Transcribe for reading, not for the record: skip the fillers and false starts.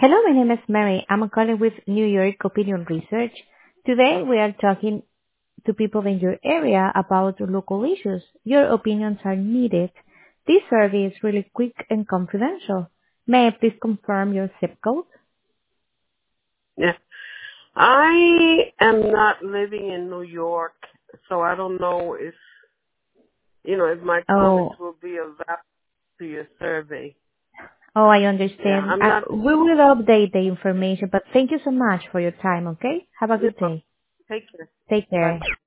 Hello, my name is Mary. I'm calling with New York Opinion Research. Today we are talking to people in your area about local issues. Your opinions are needed. This survey is really quick and confidential. May I please confirm your zip code? Yeah. I am not living in New York, so I don't know if my comments Oh, will be of value to your survey. I Yeah, understand. I'm not, We will update the information, but thank you so much for your time, okay? Have a you good know, day. take care. Take Bye. care.